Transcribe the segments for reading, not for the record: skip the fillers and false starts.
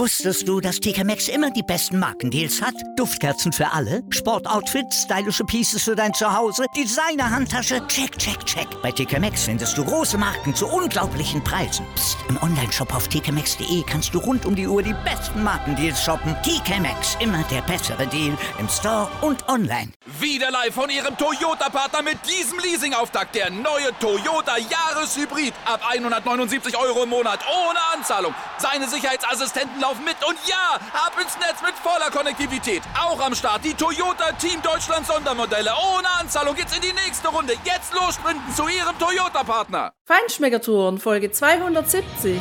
Wusstest du, dass TK Maxx immer die besten Markendeals hat? Duftkerzen für alle, Sportoutfits, stylische Pieces für dein Zuhause, Designer-Handtasche, check, check, check. Bei TK Maxx findest du große Marken zu unglaublichen Preisen. Psst. Im Onlineshop auf tkmaxx.de kannst du rund um die Uhr die besten Markendeals shoppen. TK Maxx, immer der bessere Deal im Store und online. Wieder live von Ihrem Toyota-Partner mit diesem Leasing-Auftakt. Der neue Toyota Jahreshybrid. Ab 179 € im Monat. Ohne Anzahlung. Seine Sicherheitsassistenten laufen mit. Und ja, ab ins Netz mit voller Konnektivität. Auch am Start die Toyota Team Deutschland Sondermodelle. Ohne Anzahlung geht's in die nächste Runde. Jetzt los sprinten zu Ihrem Toyota-Partner. Feinschmeckertouren, Folge 270.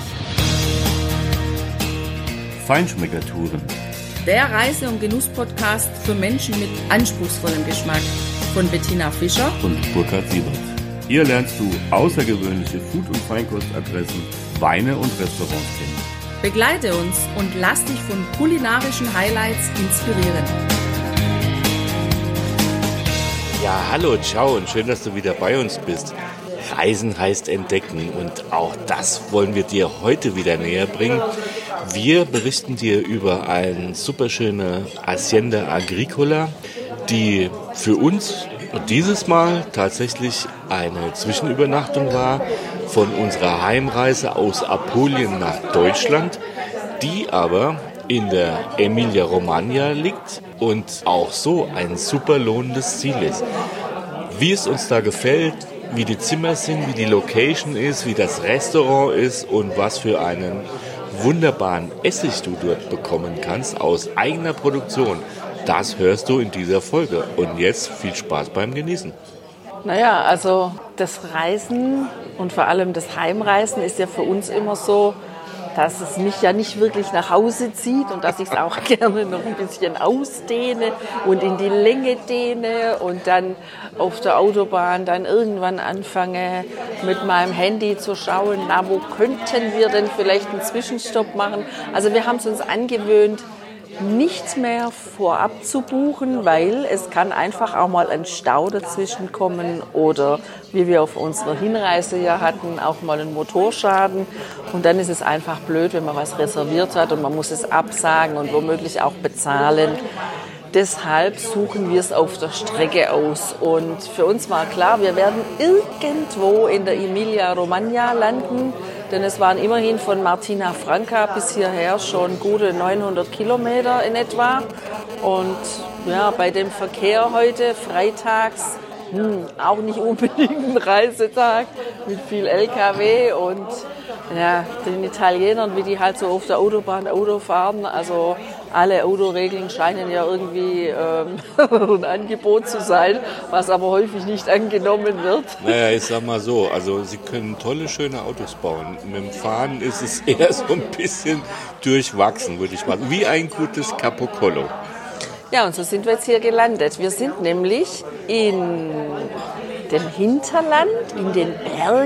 Feinschmeckertouren. Der Reise- und Genuss-Podcast für Menschen mit anspruchsvollem Geschmack. Von Bettina Fischer Und Burkhard Siebert. Hier lernst du außergewöhnliche Food- und Feinkostadressen, Weine und Restaurants kennen. Begleite uns und lass dich von kulinarischen Highlights inspirieren. Ja, hallo, ciao und schön, dass du wieder bei uns bist. Reisen heißt entdecken und auch das wollen wir dir heute wieder näher bringen. Wir berichten dir über eine superschöne Hacienda Agricola, die für uns dieses Mal tatsächlich eine Zwischenübernachtung war von unserer Heimreise aus Apulien nach Deutschland, die aber in der Emilia-Romagna liegt und auch so ein super lohnendes Ziel ist. Wie es uns da gefällt, wie die Zimmer sind, wie die Location ist, wie das Restaurant ist und was für einen wunderbaren Essig du dort bekommen kannst aus eigener Produktion, das hörst du in dieser Folge. Und jetzt viel Spaß beim Genießen. Naja, also das Reisen und vor allem das Heimreisen ist ja für uns immer so, dass es mich ja nicht wirklich nach Hause zieht und dass ich es auch gerne noch ein bisschen ausdehne und in die Länge dehne und dann auf der Autobahn dann irgendwann anfange mit meinem Handy zu schauen, na, wo könnten wir denn vielleicht einen Zwischenstopp machen. Also wir haben es uns angewöhnt, nichts mehr vorab zu buchen, weil es kann einfach auch mal ein Stau dazwischen kommen oder, wie wir auf unserer Hinreise ja hatten, auch mal ein Motorschaden. Und dann ist es einfach blöd, wenn man was reserviert hat und man muss es absagen und womöglich auch bezahlen. Deshalb suchen wir es auf der Strecke aus. Und für uns war klar, wir werden irgendwo in der Emilia-Romagna landen, denn es waren immerhin von Martina Franca bis hierher schon gute 900 Kilometer in etwa. Und ja, bei dem Verkehr heute, freitags, auch nicht unbedingt ein Reisetag mit viel LKW und ja, den Italienern, wie die halt so auf der Autobahn Auto fahren, also alle Autoregeln scheinen ja irgendwie ein Angebot zu sein, was aber häufig nicht angenommen wird. Naja, ich sag mal so, also sie können tolle, schöne Autos bauen. Mit dem Fahren ist es eher so ein bisschen durchwachsen, würde ich mal sagen, wie ein gutes Capocolo. Ja, und so sind wir jetzt hier gelandet. Wir sind nämlich in dem Hinterland, in den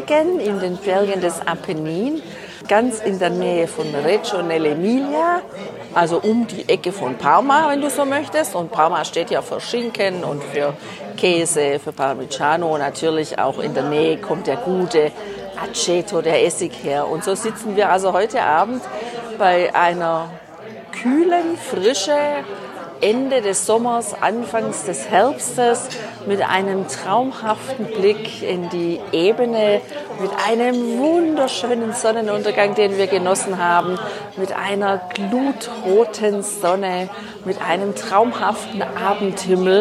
Bergen des Apennin, ganz in der Nähe von Reggio nell'Emilia, also um die Ecke von Parma, wenn du so möchtest. Und Parma steht ja für Schinken und für Käse, für Parmigiano. Natürlich auch in der Nähe kommt der gute Aceto, der Essig her. Und so sitzen wir also heute Abend bei einer kühlen, frische Ende des Sommers, Anfangs des Herbstes mit einem traumhaften Blick in die Ebene, mit einem wunderschönen Sonnenuntergang, den wir genossen haben, mit einer glutroten Sonne, mit einem traumhaften Abendhimmel.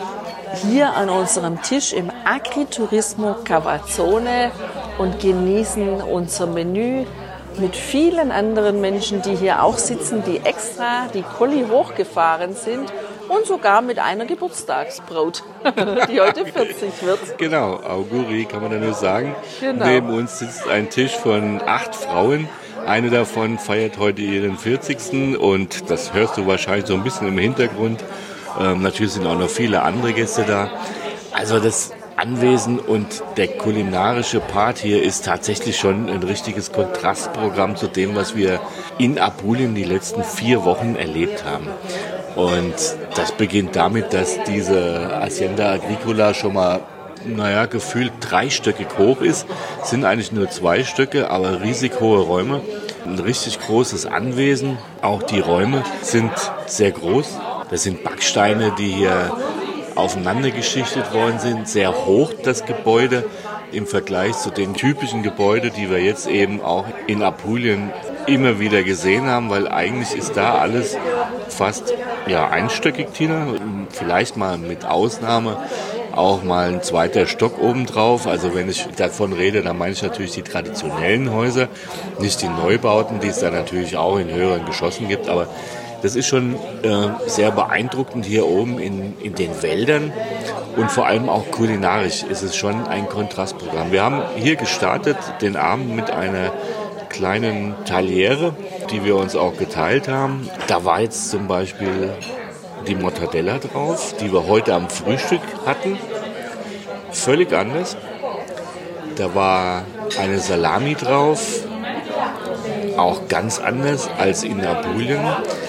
Hier an unserem Tisch im Agriturismo Cavazzone und genießen unser Menü mit vielen anderen Menschen, die hier auch sitzen, die extra die Colli hochgefahren sind und sogar mit einer Geburtstagsbraut, die heute 40 wird. Genau, Auguri kann man da nur sagen. Genau. Neben uns sitzt ein Tisch von 8 Frauen. Eine davon feiert heute ihren 40. und das hörst du wahrscheinlich so ein bisschen im Hintergrund. Natürlich sind auch noch viele andere Gäste da. Also das Anwesen und der kulinarische Part hier ist tatsächlich schon ein richtiges Kontrastprogramm zu dem, was wir in Apulien die letzten 4 Wochen erlebt haben. Und das beginnt damit, dass diese Hacienda Agricola schon mal, gefühlt 3-stöckig hoch ist. Es sind eigentlich nur 2 Stöcke, aber riesig hohe Räume. ein richtig großes Anwesen. Auch die Räume sind sehr groß. Das sind Backsteine, die hier aufeinander geschichtet worden sind. Sehr hoch das Gebäude im Vergleich zu den typischen Gebäuden, die wir jetzt eben auch in Apulien immer wieder gesehen haben, weil eigentlich ist da alles fast einstöckig, Tina. Vielleicht mal mit Ausnahme auch mal ein zweiter Stock obendrauf. Also wenn ich davon rede, dann meine ich natürlich die traditionellen Häuser, nicht die Neubauten, die es da natürlich auch in höheren Geschossen gibt. Aber das ist schon sehr beeindruckend hier oben in den Wäldern und vor allem auch kulinarisch ist es schon ein Kontrastprogramm. Wir haben hier gestartet den Abend mit einer kleinen Taliere, die wir uns auch geteilt haben. Da war jetzt zum Beispiel die Mortadella drauf, die wir heute am Frühstück hatten. Völlig anders. Da war eine Salami drauf, auch ganz anders als in Apulien.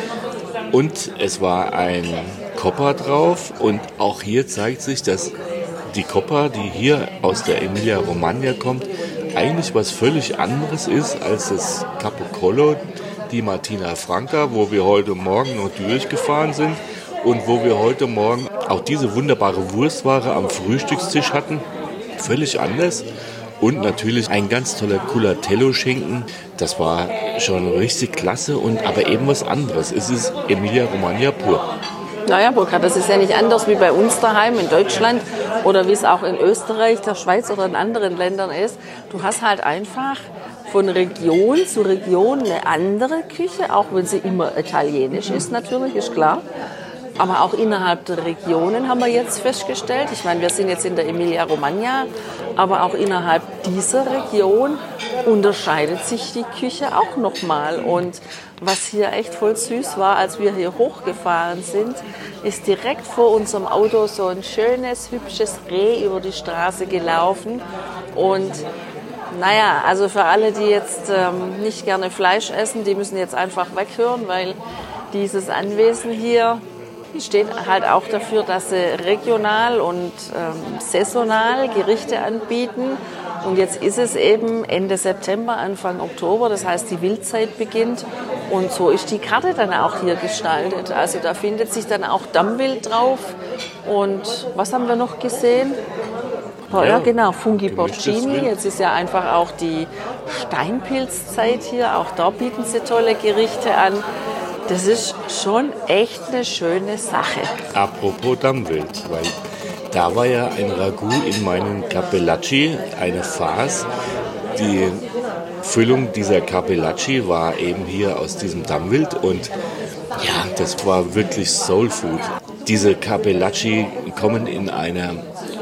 Und es war ein Coppa drauf und auch hier zeigt sich, dass die Coppa, die hier aus der Emilia-Romagna kommt, eigentlich was völlig anderes ist als das Capocollo, die Martina Franca, wo wir heute Morgen noch durchgefahren sind und wo wir heute Morgen auch diese wunderbare Wurstware am Frühstückstisch hatten. Völlig anders. Und natürlich ein ganz toller Culatello-Schinken. Das war schon richtig klasse, aber eben was anderes. Es ist Emilia-Romagna pur. Naja, Burkhard, das ist ja nicht anders wie bei uns daheim in Deutschland oder wie es auch in Österreich, der Schweiz oder in anderen Ländern ist. Du hast halt einfach von Region zu Region eine andere Küche, auch wenn sie immer italienisch ist natürlich, ist klar. Aber auch innerhalb der Regionen haben wir jetzt festgestellt, ich meine, wir sind jetzt in der Emilia-Romagna, aber auch innerhalb dieser Region unterscheidet sich die Küche auch nochmal. Und was hier echt voll süß war, als wir hier hochgefahren sind, ist direkt vor unserem Auto so ein schönes, hübsches Reh über die Straße gelaufen. Und naja, also für alle, die jetzt nicht gerne Fleisch essen, die müssen jetzt einfach weghören, weil dieses Anwesen hier steht halt auch dafür, dass sie regional und saisonal Gerichte anbieten. Und jetzt ist es eben Ende September, Anfang Oktober, das heißt die Wildzeit beginnt. Und so ist die Karte dann auch hier gestaltet. Also da findet sich dann auch Dammwild drauf. Und was haben wir noch gesehen? Ja, genau, Funghi Porcini. Jetzt ist ja einfach auch die Steinpilzzeit hier. Auch da bieten sie tolle Gerichte an. Das ist schon echt eine schöne Sache. Apropos Dammwild, weil da war ja ein Ragout in meinen Cappellacci, eine Farce. Die Füllung dieser Cappellacci war eben hier aus diesem Dammwild und ja, das war wirklich Soul Food. Diese Cappellacci kommen in einer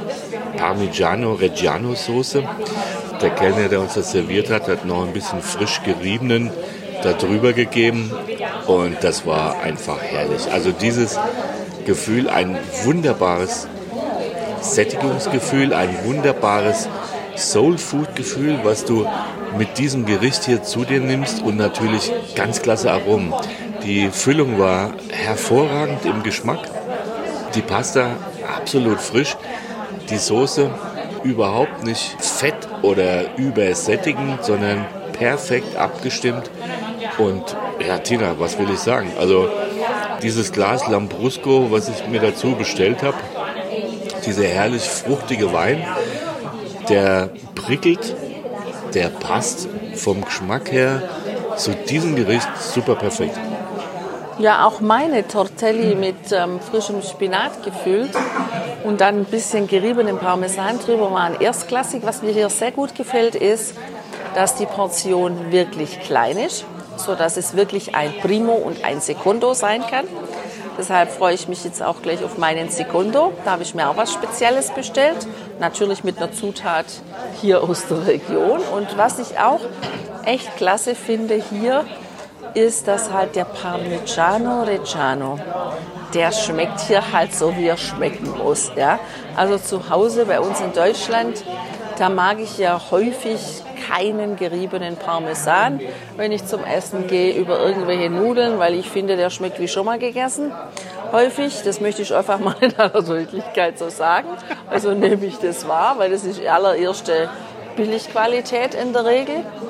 Parmigiano-Reggiano-Soße. Der Kellner, der uns das serviert hat noch ein bisschen frisch geriebenen da drüber gegeben und das war einfach herrlich. Also dieses Gefühl, ein wunderbares Sättigungsgefühl, ein wunderbares Soul-Food-Gefühl, was du mit diesem Gericht hier zu dir nimmst und natürlich ganz klasse Aromen. Die Füllung war hervorragend im Geschmack, die Pasta absolut frisch, die Soße überhaupt nicht fett oder übersättigend, sondern perfekt abgestimmt. Und ja, Tina, was will ich sagen? Also dieses Glas Lambrusco, was ich mir dazu bestellt habe, dieser herrlich fruchtige Wein, der prickelt, der passt vom Geschmack her zu diesem Gericht super perfekt. Ja, auch meine Tortelli mit frischem Spinat gefüllt und dann ein bisschen geriebenem Parmesan drüber waren erstklassig. Was mir hier sehr gut gefällt, ist, dass die Portion wirklich klein ist, sodass es wirklich ein Primo und ein Secondo sein kann. Deshalb freue ich mich jetzt auch gleich auf meinen Secondo. Da habe ich mir auch was Spezielles bestellt. Natürlich mit einer Zutat hier aus der Region. Und was ich auch echt klasse finde hier, ist, dass halt der Parmigiano Reggiano, der schmeckt hier halt so, wie er schmecken muss. Ja? Also zu Hause bei uns in Deutschland, da mag ich ja häufig keinen geriebenen Parmesan, wenn ich zum Essen gehe, über irgendwelche Nudeln, weil ich finde, der schmeckt wie schon mal gegessen. Häufig, das möchte ich einfach mal in aller Deutlichkeit so sagen. Also nehme ich das wahr, weil das ist die allererste Billigqualität in der Regel.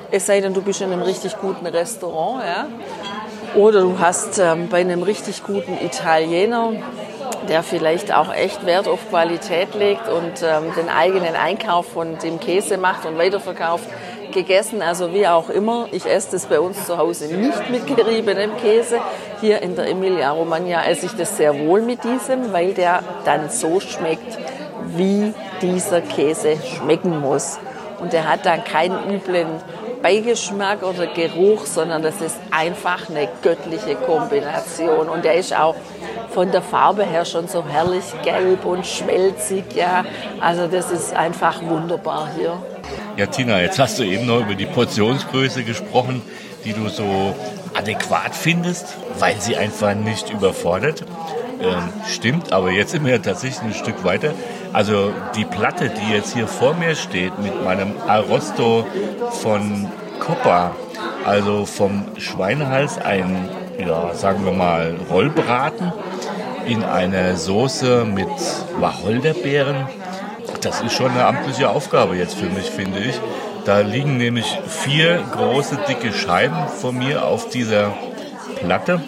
Es sei denn, du bist in einem richtig guten Restaurant, ja. Oder du hast bei einem richtig guten Italiener, der vielleicht auch echt Wert auf Qualität legt und den eigenen Einkauf von dem Käse macht und weiterverkauft, gegessen. Also wie auch immer, ich esse das bei uns zu Hause nicht mit geriebenem Käse. Hier in der Emilia-Romagna esse ich das sehr wohl mit diesem, weil der dann so schmeckt, wie dieser Käse schmecken muss. Und der hat dann keinen üblen Beigeschmack oder Geruch, sondern das ist einfach eine göttliche Kombination. Und der ist auch von der Farbe her schon so herrlich gelb und schmelzig. Ja. Also das ist einfach wunderbar hier. Ja, Tina, jetzt hast du eben noch über die Portionsgröße gesprochen, die du so adäquat findest, weil sie einfach nicht überfordert. Stimmt, aber jetzt sind wir ja tatsächlich ein Stück weiter. Also die Platte, die jetzt hier vor mir steht mit meinem Arrosto von Coppa, also vom Schweinehals, ein, ja, sagen wir mal, Rollbraten in einer Soße mit Wacholderbeeren. Das ist schon eine amtliche Aufgabe jetzt für mich, finde ich. Da liegen nämlich 4 große, dicke Scheiben von mir auf dieser Platte.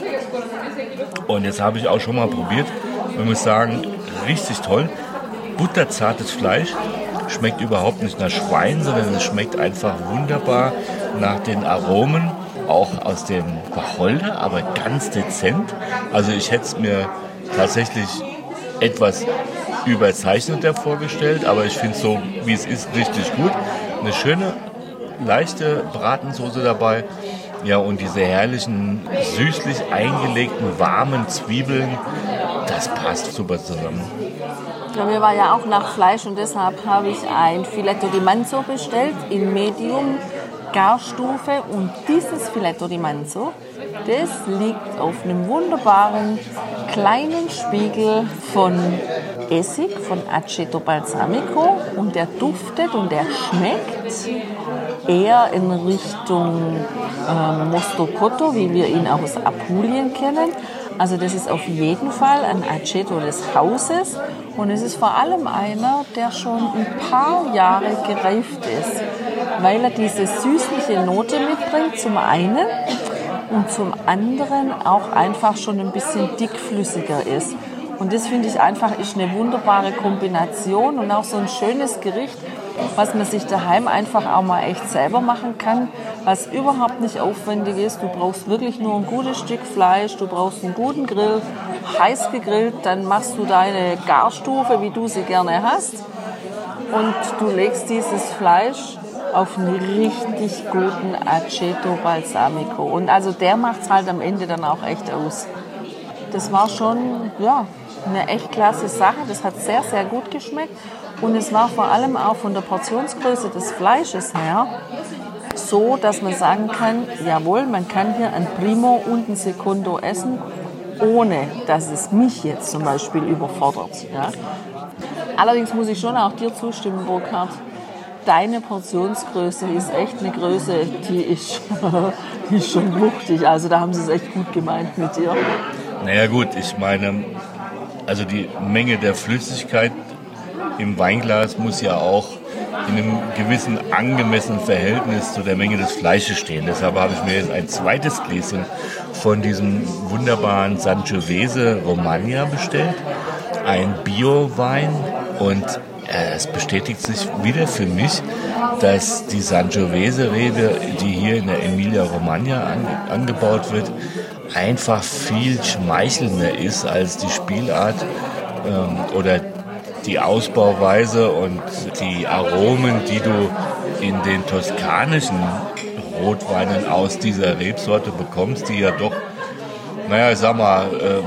Und jetzt habe ich auch schon mal probiert. Ich muss sagen, richtig toll. Butterzartes Fleisch. Schmeckt überhaupt nicht nach Schwein, sondern es schmeckt einfach wunderbar nach den Aromen. Auch aus dem Wacholder, aber ganz dezent. Also ich hätte es mir tatsächlich etwas überzeichneter vorgestellt, aber ich finde es so, wie es ist, richtig gut. Eine schöne, leichte Bratensoße dabei. Ja, und diese herrlichen, süßlich eingelegten, warmen Zwiebeln, das passt super zusammen. Ja, mir war ja auch nach Fleisch und deshalb habe ich ein Filetto di Manzo bestellt in Medium Garstufe. Und dieses Filetto di Manzo, das liegt auf einem wunderbaren kleinen Spiegel von Essig, von Aceto Balsamico. Und der duftet und der schmeckt eher in Richtung Mosto Cotto, wie wir ihn aus Apulien kennen. Also das ist auf jeden Fall ein Aceto des Hauses und es ist vor allem einer, der schon ein paar Jahre gereift ist, weil er diese süßliche Note mitbringt zum einen und zum anderen auch einfach schon ein bisschen dickflüssiger ist. Und das finde ich einfach ist eine wunderbare Kombination und auch so ein schönes Gericht, was man sich daheim einfach auch mal echt selber machen kann, was überhaupt nicht aufwendig ist. Du brauchst wirklich nur ein gutes Stück Fleisch, du brauchst einen guten Grill, heiß gegrillt, dann machst du deine Garstufe, wie du sie gerne hast und du legst dieses Fleisch auf einen richtig guten Aceto Balsamico. Und also der macht es halt am Ende dann auch echt aus. Das war schon, ja, eine echt klasse Sache. Das hat sehr, sehr gut geschmeckt. Und es war vor allem auch von der Portionsgröße des Fleisches her so, dass man sagen kann, jawohl, man kann hier ein Primo und ein Secondo essen, ohne dass es mich jetzt zum Beispiel überfordert. Ja. Allerdings muss ich schon auch dir zustimmen, Burkhard. Deine Portionsgröße ist echt eine Größe, die ist schon wuchtig. Also da haben sie es echt gut gemeint mit dir. Naja gut, ich meine, also die Menge der Flüssigkeit im Weinglas muss ja auch in einem gewissen angemessenen Verhältnis zu der Menge des Fleisches stehen. Deshalb habe ich mir jetzt ein zweites Gläschen von diesem wunderbaren Sangiovese Romagna bestellt. Ein Bio-Wein und es bestätigt sich wieder für mich, dass die Sangiovese-Rebe, die hier in der Emilia-Romagna angebaut wird, einfach viel schmeichelnder ist als die Spielart oder die Ausbauweise und die Aromen, die du in den toskanischen Rotweinen aus dieser Rebsorte bekommst, die ja doch, naja, ich sag mal,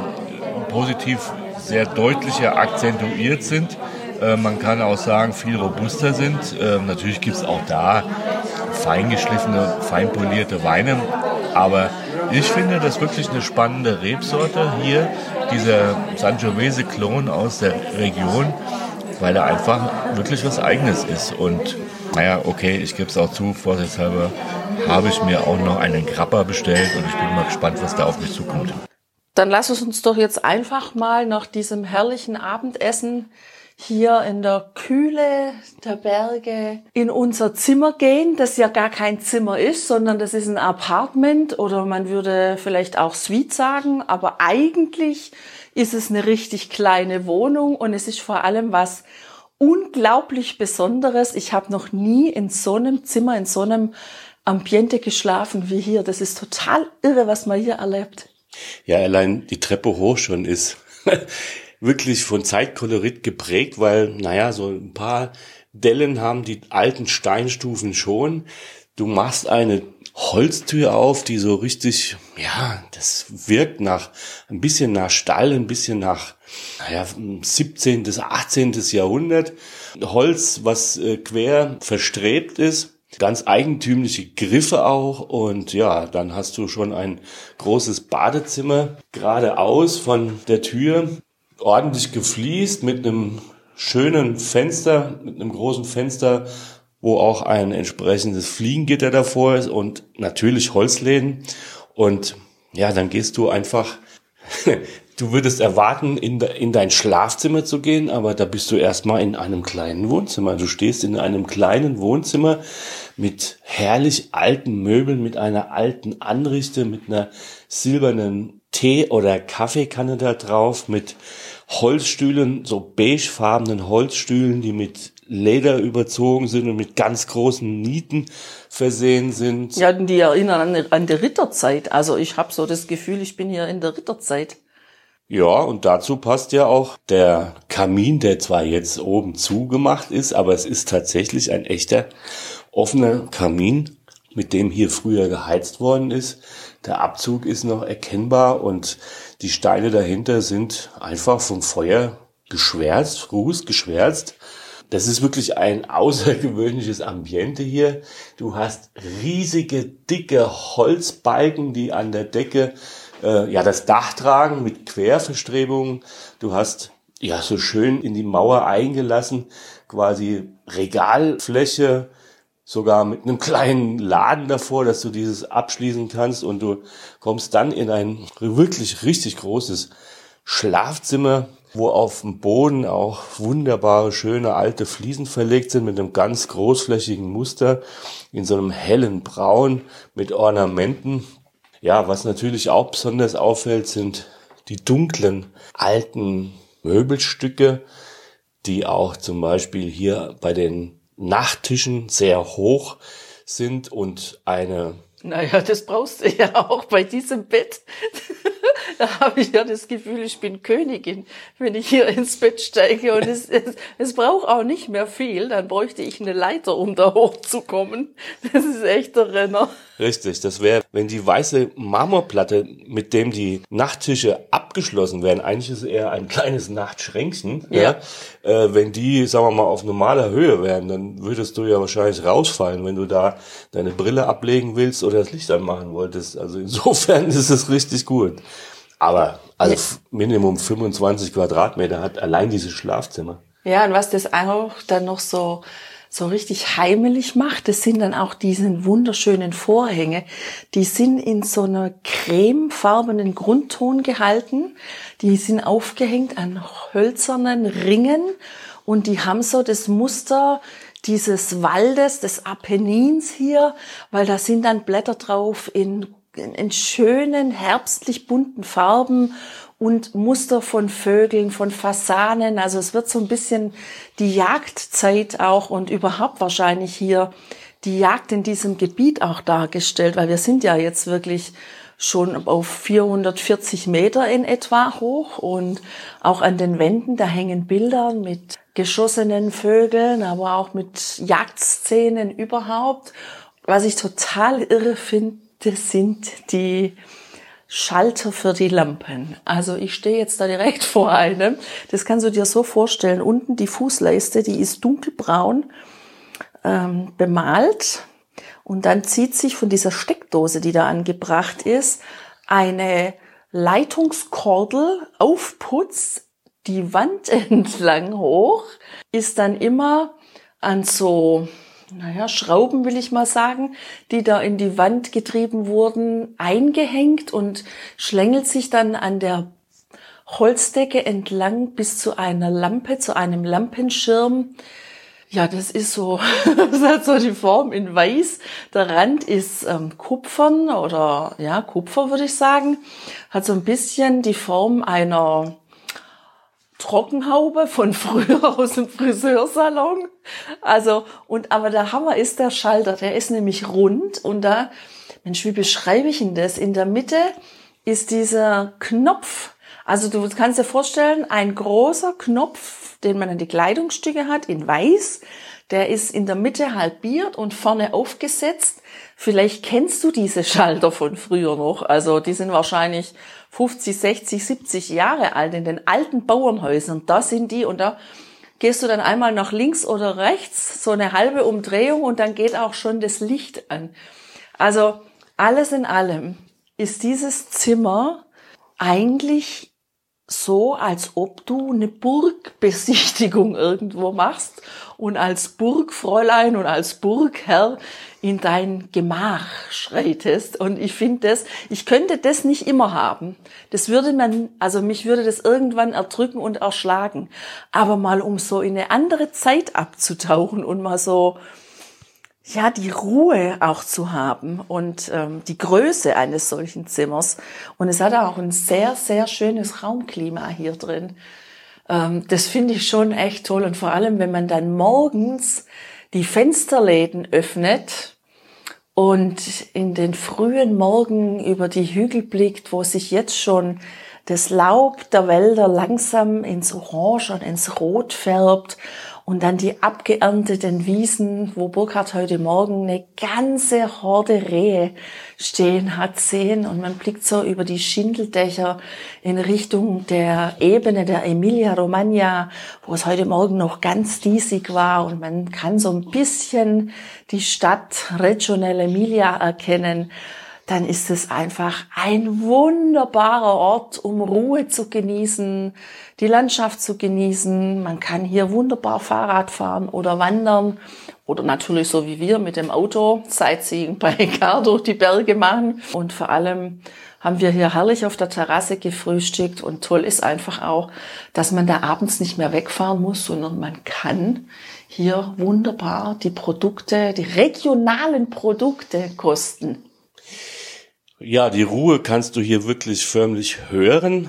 positiv sehr deutlicher akzentuiert sind. Man kann auch sagen, viel robuster sind. Natürlich gibt es auch da feingeschliffene, feinpolierte Weine. Aber ich finde das wirklich eine spannende Rebsorte hier, dieser Sangiovese-Klon aus der Region, weil er einfach wirklich was Eigenes ist. Und naja, okay, ich gebe es auch zu, vorsichtshalber habe ich mir auch noch einen Grappa bestellt und ich bin mal gespannt, was da auf mich zukommt. Dann lass es uns doch jetzt einfach mal nach diesem herrlichen Abendessen hier in der Kühle der Berge in unser Zimmer gehen, das ja gar kein Zimmer ist, sondern das ist ein Apartment oder man würde vielleicht auch Suite sagen, aber eigentlich ist es eine richtig kleine Wohnung und es ist vor allem was unglaublich Besonderes. Ich habe noch nie in so einem Zimmer, in so einem Ambiente geschlafen wie hier. Das ist total irre, was man hier erlebt. Ja, allein die Treppe hoch schon ist wirklich von Zeitkolorit geprägt, weil, so ein paar Dellen haben die alten Steinstufen schon. Du machst eine Holztür auf, die so richtig, das wirkt ein bisschen nach Stall, ein bisschen nach, 17., 18. Jahrhundert. Holz, was quer verstrebt ist. Ganz eigentümliche Griffe auch und dann hast du schon ein großes Badezimmer geradeaus von der Tür, ordentlich gefliest mit einem schönen Fenster, mit einem großen Fenster, wo auch ein entsprechendes Fliegengitter davor ist und natürlich Holzläden und dann gehst du einfach, du würdest erwarten, in dein Schlafzimmer zu gehen, aber da bist du erstmal in einem kleinen Wohnzimmer. Du stehst in einem kleinen Wohnzimmer mit herrlich alten Möbeln, mit einer alten Anrichte, mit einer silbernen Tee- oder Kaffeekanne da drauf, mit Holzstühlen, so beigefarbenen Holzstühlen, die mit Leder überzogen sind und mit ganz großen Nieten versehen sind. Ja, die erinnern an die Ritterzeit. Also ich habe so das Gefühl, ich bin hier in der Ritterzeit. Ja, und dazu passt ja auch der Kamin, der zwar jetzt oben zugemacht ist, aber es ist tatsächlich ein echter offener Kamin, mit dem hier früher geheizt worden ist. Der Abzug ist noch erkennbar und die Steine dahinter sind einfach vom Feuer geschwärzt, rußgeschwärzt. Das ist wirklich ein außergewöhnliches Ambiente hier. Du hast riesige, dicke Holzbalken, die an der Decke das Dach tragen mit Querverstrebungen. Du hast so schön in die Mauer eingelassen, quasi Regalfläche, sogar mit einem kleinen Laden davor, dass du dieses abschließen kannst und du kommst dann in ein wirklich richtig großes Schlafzimmer, wo auf dem Boden auch wunderbare, schöne alte Fliesen verlegt sind mit einem ganz großflächigen Muster in so einem hellen Braun mit Ornamenten. Ja, was natürlich auch besonders auffällt, sind die dunklen alten Möbelstücke, die auch zum Beispiel hier bei den Nachttischen sehr hoch sind und eine... Naja, das brauchst du ja auch bei diesem Bett. Da habe ich ja das Gefühl, ich bin Königin, wenn ich hier ins Bett steige. Und es braucht auch nicht mehr viel. Dann bräuchte ich eine Leiter, um da hochzukommen. Das ist echt der Renner. Richtig, das wäre, wenn die weiße Marmorplatte, mit dem die Nachttische abgeschlossen werden, eigentlich ist es eher ein kleines Nachtschränkchen, wenn die, sagen wir mal, auf normaler Höhe wären, dann würdest du ja wahrscheinlich rausfallen, wenn du da deine Brille ablegen willst oder das Licht anmachen wolltest. Also insofern ist es richtig gut. Aber Minimum 25 Quadratmeter hat allein dieses Schlafzimmer. Ja, und was das auch dann noch so richtig heimelig macht, das sind dann auch diese wunderschönen Vorhänge. Die sind in so einer cremefarbenen Grundton gehalten. Die sind aufgehängt an hölzernen Ringen und die haben so das Muster dieses Waldes, des Apennins hier, weil da sind dann Blätter drauf in schönen, herbstlich bunten Farben und Muster von Vögeln, von Fasanen. Also es wird so ein bisschen die Jagdzeit auch und überhaupt wahrscheinlich hier die Jagd in diesem Gebiet auch dargestellt, weil wir sind ja jetzt wirklich schon auf 440 Meter in etwa hoch und auch an den Wänden, da hängen Bilder mit geschossenen Vögeln, aber auch mit Jagdszenen überhaupt. Was ich total irre finde, das sind die Schalter für die Lampen. Also ich stehe jetzt da direkt vor einem. Das kannst du dir so vorstellen. Unten die Fußleiste, die ist dunkelbraun bemalt. Und dann zieht sich von dieser Steckdose, die da angebracht ist, eine Leitungskordel auf Putz die Wand entlang hoch, ist dann immer an so Schrauben, will ich mal sagen, die da in die Wand getrieben wurden, eingehängt und schlängelt sich dann an der Holzdecke entlang bis zu einer Lampe, zu einem Lampenschirm. Ja, das ist so, das hat so die Form in weiß. Der Rand ist Kupfern oder ja, Kupfer würde ich sagen. Hat so ein bisschen die Form einer Trockenhaube von früher aus dem Friseursalon. Also, aber der Hammer ist der Schalter, der ist nämlich rund und da, Mensch, wie beschreibe ich denn das? In der Mitte ist dieser Knopf. Also du kannst dir vorstellen, ein großer Knopf, den man an die Kleidungsstücke hat, in weiß, der ist in der Mitte halbiert und vorne aufgesetzt. Vielleicht kennst du diese Schalter von früher noch. Also die sind wahrscheinlich 50, 60, 70 Jahre alt in den alten Bauernhäusern. Da sind die und da gehst du dann einmal nach links oder rechts, so eine halbe Umdrehung und dann geht auch schon das Licht an. Also alles in allem ist dieses Zimmer eigentlich so, als ob du eine Burgbesichtigung irgendwo machst und als Burgfräulein und als Burgherr in dein Gemach schreitest. Und ich finde ich könnte das nicht immer haben. Das würde mich würde das irgendwann erdrücken und erschlagen. Aber mal um so in eine andere Zeit abzutauchen und mal so, ja, die Ruhe auch zu haben und die Größe eines solchen Zimmers. Und es hat auch ein sehr, sehr schönes Raumklima hier drin. Das finde ich schon echt toll. Und vor allem, wenn man dann morgens die Fensterläden öffnet und in den frühen Morgen über die Hügel blickt, wo sich jetzt schon das Laub der Wälder langsam ins Orange und ins Rot färbt und dann die abgeernteten Wiesen, wo Burkhard heute Morgen eine ganze Horde Rehe stehen hat sehen und man blickt so über die Schindeldächer in Richtung der Ebene der Emilia-Romagna, wo es heute Morgen noch ganz diesig war und man kann so ein bisschen die Stadt Reggio nell'Emilia erkennen. Dann ist es einfach ein wunderbarer Ort, um Ruhe zu genießen, die Landschaft zu genießen. Man kann hier wunderbar Fahrrad fahren oder wandern oder natürlich so wie wir mit dem Auto Sightseeing bei Car durch die Berge machen. Und vor allem haben wir hier herrlich auf der Terrasse gefrühstückt und toll ist einfach auch, dass man da abends nicht mehr wegfahren muss, sondern man kann hier wunderbar die regionalen Produkte kosten. Ja, die Ruhe kannst du hier wirklich förmlich hören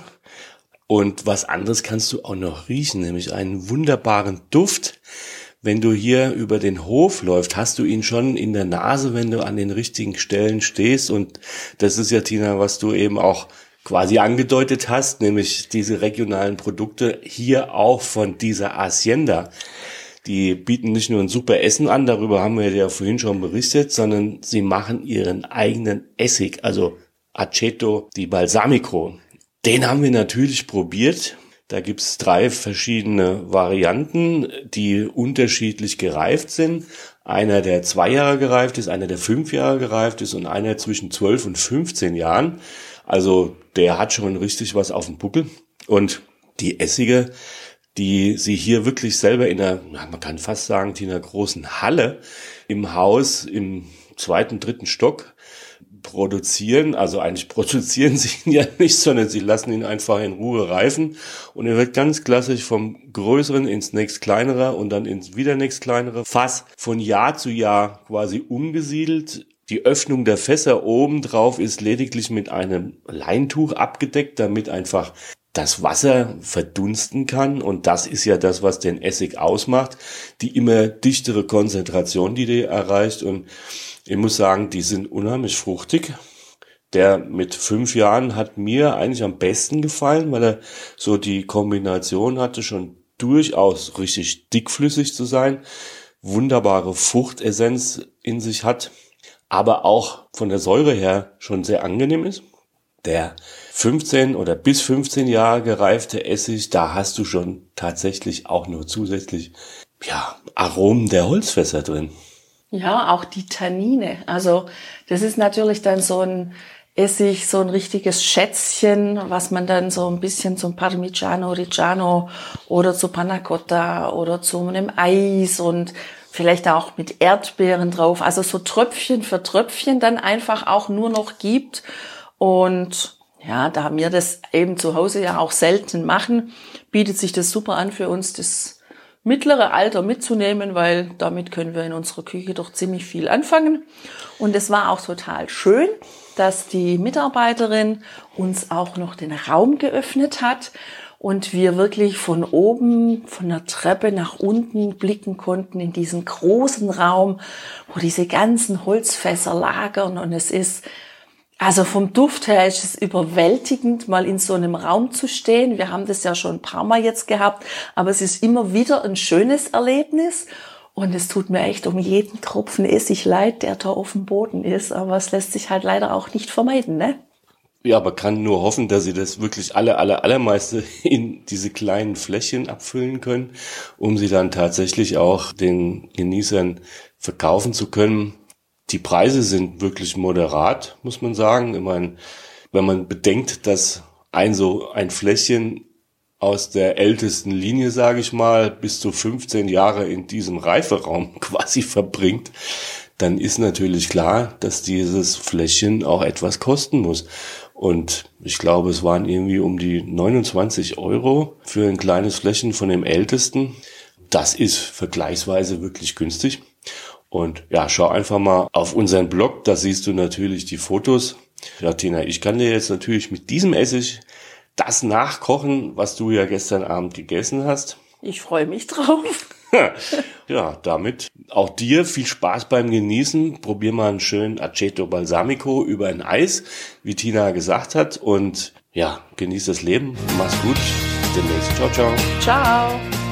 und was anderes kannst du auch noch riechen, nämlich einen wunderbaren Duft. Wenn du hier über den Hof läufst, hast du ihn schon in der Nase, wenn du an den richtigen Stellen stehst und das ist ja, Tina, was du eben auch quasi angedeutet hast, nämlich diese regionalen Produkte hier auch von dieser Hacienda. Die bieten nicht nur ein super Essen an, darüber haben wir ja vorhin schon berichtet, sondern sie machen ihren eigenen Essig, also Aceto di Balsamico. Den haben wir natürlich probiert. Da gibt's 3 verschiedene Varianten, die unterschiedlich gereift sind. Einer, der 2 Jahre gereift ist, einer, der 5 Jahre gereift ist und einer zwischen 12 und 15 Jahren. Also der hat schon richtig was auf dem Buckel. Und die Essige, die sie hier wirklich selber in einer, man kann fast sagen, in einer großen Halle im Haus im 2., 3. Stock produzieren. Also eigentlich produzieren sie ihn ja nicht, sondern sie lassen ihn einfach in Ruhe reifen. Und er wird ganz klassisch vom größeren ins nächst kleinere und dann ins wieder nächst kleinere Fass von Jahr zu Jahr quasi umgesiedelt. Die Öffnung der Fässer oben drauf ist lediglich mit einem Leintuch abgedeckt, damit einfach das Wasser verdunsten kann und das ist ja das, was den Essig ausmacht, die immer dichtere Konzentration, die der erreicht und ich muss sagen, die sind unheimlich fruchtig. Der mit 5 Jahren hat mir eigentlich am besten gefallen, weil er so die Kombination hatte, schon durchaus richtig dickflüssig zu sein, wunderbare Fruchtessenz in sich hat, aber auch von der Säure her schon sehr angenehm ist. Der 15 oder bis 15 Jahre gereifte Essig, da hast du schon tatsächlich auch nur zusätzlich Aromen der Holzfässer drin. Ja, auch die Tannine. Also das ist natürlich dann so ein Essig, so ein richtiges Schätzchen, was man dann so ein bisschen zum Parmigiano Reggiano oder zu Panna Cotta oder zu einem Eis und vielleicht auch mit Erdbeeren drauf. Also so Tröpfchen für Tröpfchen dann einfach auch nur noch gibt. Und Ja, da wir das eben zu Hause ja auch selten machen, bietet sich das super an für uns, das mittlere Alter mitzunehmen, weil damit können wir in unserer Küche doch ziemlich viel anfangen. Und es war auch total schön, dass die Mitarbeiterin uns auch noch den Raum geöffnet hat und wir wirklich von oben, von der Treppe nach unten blicken konnten in diesen großen Raum, wo diese ganzen Holzfässer lagern. Und es ist, also vom Duft her ist es überwältigend, mal in so einem Raum zu stehen. Wir haben das ja schon ein paar Mal jetzt gehabt, aber es ist immer wieder ein schönes Erlebnis. Und es tut mir echt um jeden Tropfen Essig leid, der da auf dem Boden ist. Aber es lässt sich halt leider auch nicht vermeiden, ne? Ja, aber kann nur hoffen, dass sie das wirklich allermeiste in diese kleinen Fläschchen abfüllen können, um sie dann tatsächlich auch den Genießern verkaufen zu können. Die Preise sind wirklich moderat, muss man sagen. Ich meine, wenn man bedenkt, dass ein Fläschchen aus der ältesten Linie, sage ich mal, bis zu 15 Jahre in diesem Reiferaum quasi verbringt, dann ist natürlich klar, dass dieses Fläschchen auch etwas kosten muss. Und ich glaube, es waren irgendwie um die 29 € für ein kleines Fläschchen von dem ältesten. Das ist vergleichsweise wirklich günstig. Und ja, schau einfach mal auf unseren Blog, da siehst du natürlich die Fotos. Ja, Tina, ich kann dir jetzt natürlich mit diesem Essig das nachkochen, was du ja gestern Abend gegessen hast. Ich freue mich drauf. Ja, damit auch dir viel Spaß beim Genießen. Probier mal einen schönen Aceto Balsamico über ein Eis, wie Tina gesagt hat. Und ja, genieß das Leben. Mach's gut. Bis demnächst. Ciao, ciao. Ciao.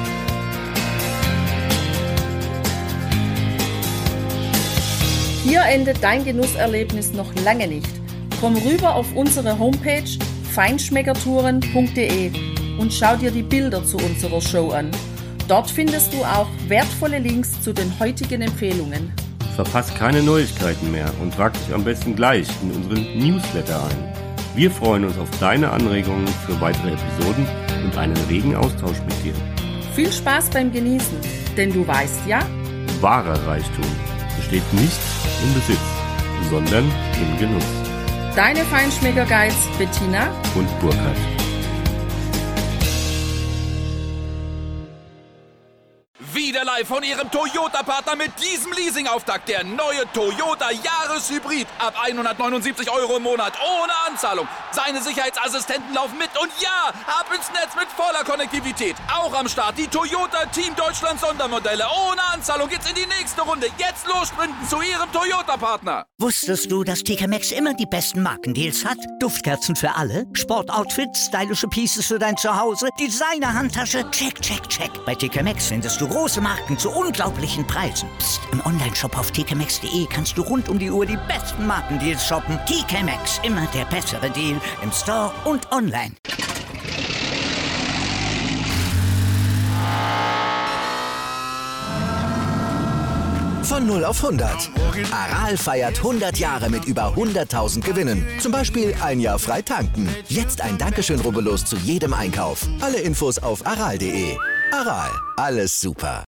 Hier endet dein Genusserlebnis noch lange nicht. Komm rüber auf unsere Homepage feinschmeckertouren.de und schau dir die Bilder zu unserer Show an. Dort findest du auch wertvolle Links zu den heutigen Empfehlungen. Verpasst keine Neuigkeiten mehr und trag dich am besten gleich in unseren Newsletter ein. Wir freuen uns auf deine Anregungen für weitere Episoden und einen regen Austausch mit dir. Viel Spaß beim Genießen, denn du weißt ja, Wahrer Reichtum besteht nicht im Besitz, sondern im Genuss. deine Feinschmecker-Guides Bettina Und Burkhard. Wieder live von Ihrem Toyota-Partner mit diesem Leasing-Auftakt. Der neue Toyota Jahreshybrid. Ab 179 € im Monat. Ohne Anzahlung. Seine Sicherheitsassistenten laufen mit. Und ja, ab ins Netz mit voller Konnektivität. Auch am Start die Toyota Team Deutschland Sondermodelle. Ohne Anzahlung geht's in die nächste Runde. Jetzt los sprinten zu Ihrem Toyota-Partner. Wusstest du, dass TK Maxx immer die besten Markendeals hat? Duftkerzen für alle, Sportoutfits, stylische Pieces für dein Zuhause, Designer-Handtasche, check, check, check. Bei TK Maxx findest du große Marken zu unglaublichen Preisen. Psst. Im Onlineshop auf tkmaxx.de kannst du rund um die Uhr die besten Markendeals shoppen. TK Maxx, immer der bessere Deal im Store und online. Von 0 auf 100. Aral feiert 100 Jahre mit über 100.000 Gewinnen. Zum Beispiel ein Jahr frei tanken. Jetzt ein Dankeschön, rubbellos zu jedem Einkauf. Alle Infos auf aral.de. Aral, alles super.